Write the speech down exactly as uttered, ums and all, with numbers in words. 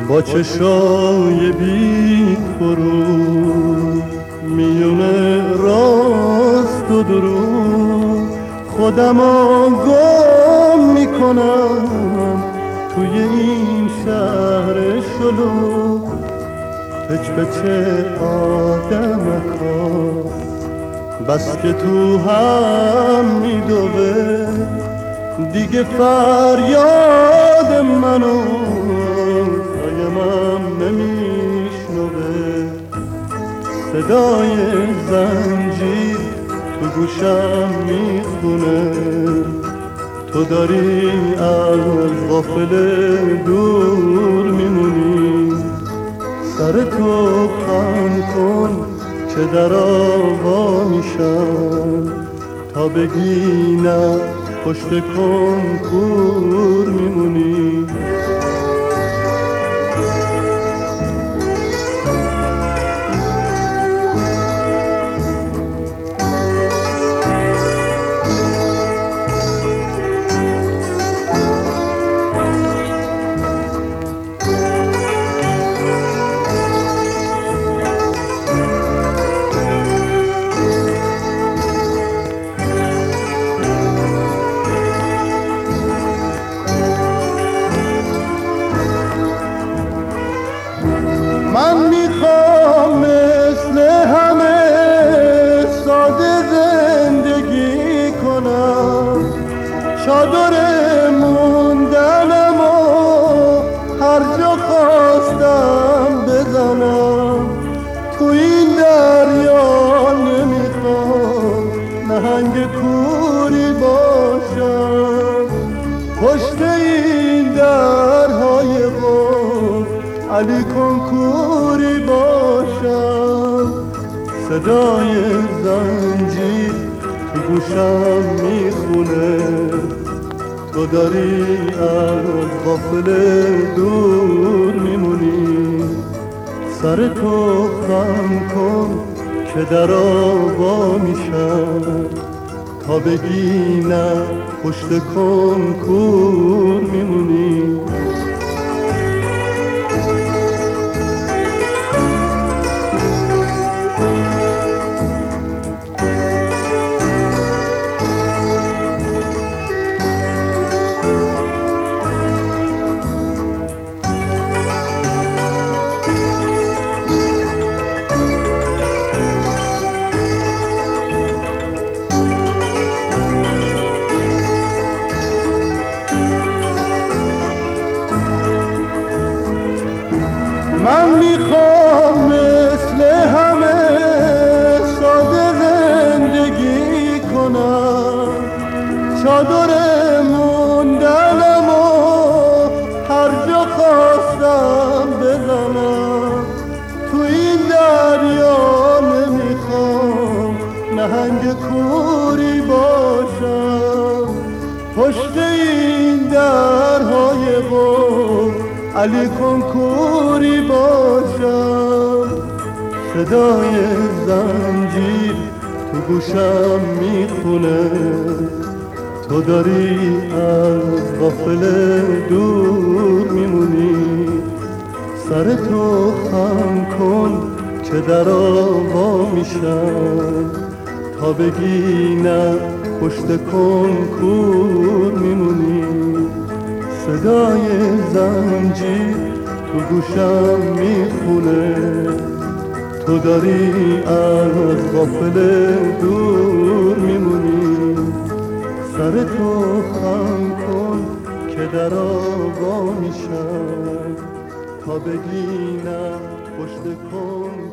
با چشای بی فرو میونه راست و درو خودمو گم میکنم توی این شهر شلو. پچ پچ آدمکا بس که تو هم میدوه دیگه فریاد منو قایمم نمیشنوه. صدای زنجیر تو گوشم میخونه تو داری از غافل دور میمونی. سر تو خم کن که در آوا میشم تا بگی نه پشت کنکور میمونی. من میخوام مثل همه ساده زندگی کنم، چادر موندنم و هر جا خواستم بزنم. تو این دریا نمیخوام نهنگ کوری باشم، پشت این درهای قوم علی کنکوری باشم. صدای زنجیر تو گوشم میخونه تو داری از غافل دور میمونی. سر تو خم کن که در آوا میشم تا بگی نه پشت کنکور میمونی. من میخوام مثل همه ساده زندگی کنم، چادر موندنم و هر جا خواستم بزنم. تو این دریا نمیخوام نهنگ کوری باشم، پشت این درهای قوم علی کنکوری باشم. صدای زنجیر تو گوشم میخونه تو داری از غافل دور میمونی. سر تو خم کن که در آوا میشم تا بگی نه پشت کنکور میمونی. صدای زنجیر تو گوشم میخونه تو داری از غافل دور میمونی. سر تو خم کن که در آوا میشم تا بگی نه پشت کن